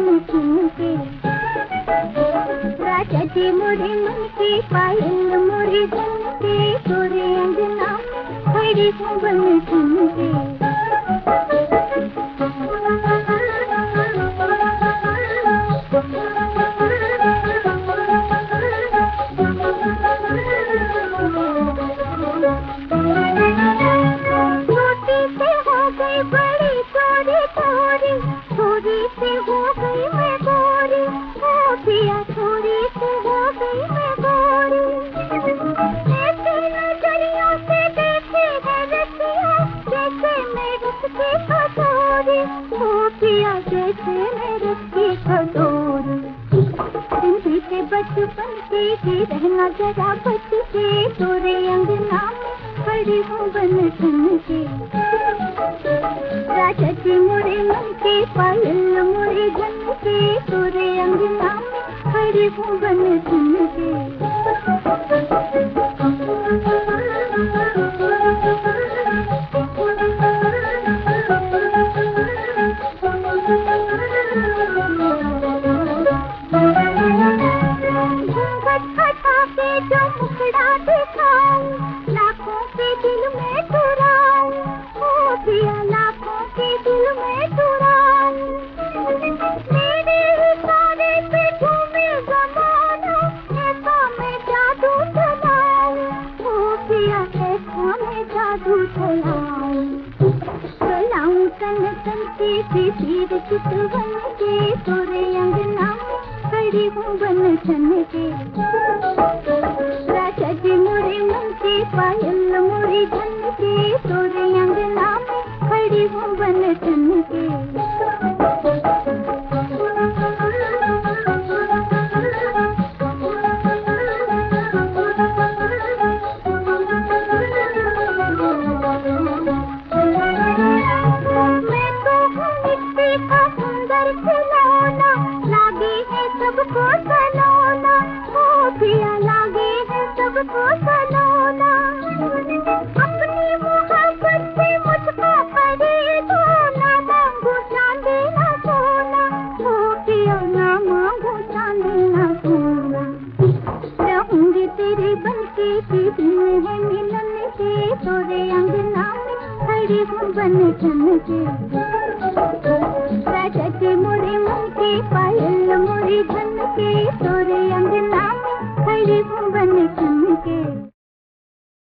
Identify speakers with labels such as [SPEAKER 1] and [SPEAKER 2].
[SPEAKER 1] बन सुन के। राजा जी मोरे मन के पायल मोरे धन के, तोरे अंगना में खड़ी हूँ बन सुन के। बचपन के रहना जरा बच के, तोरे अंगना में खड़ी हूँ बन सुन के। राजा जी मोरे मन के पायल मोरे धन के, तोरे अंगना में खड़ी हूँ बन सुन के। लाखों के दिल में चुराऊं, ओ पिया लाखों के दिल में चुराऊं। मेरे इशारे पे झूमे ज़माना, ऐसा मैं जादू चलाऊं, ओ पिया ऐसा मैं जादू चलाऊं। चलाऊं तन तन के फिर चितवन के, तोरे अंगना में खड़ी हूँ बन ठन के। राजा जी मोरे मन के पायल मोरे धन के, तोरे अंगना में खड़ी हूँ बन ठन के। मैं तो हूँ मिट्टी का सुंदर खिलौना, लागे है सबको सलोना, ओ पिया लागे है सबको सलोना। अपनी मोहब्बत से मुझको खरीदो, ना मांगू चांदी ना सोना, ओ पिया ना मांगू चांदी ना सोना। रहूंगी तेरे बन के, दिन है मिलन के, तोरे अंगना में खड़ी हूँ बन ठन के।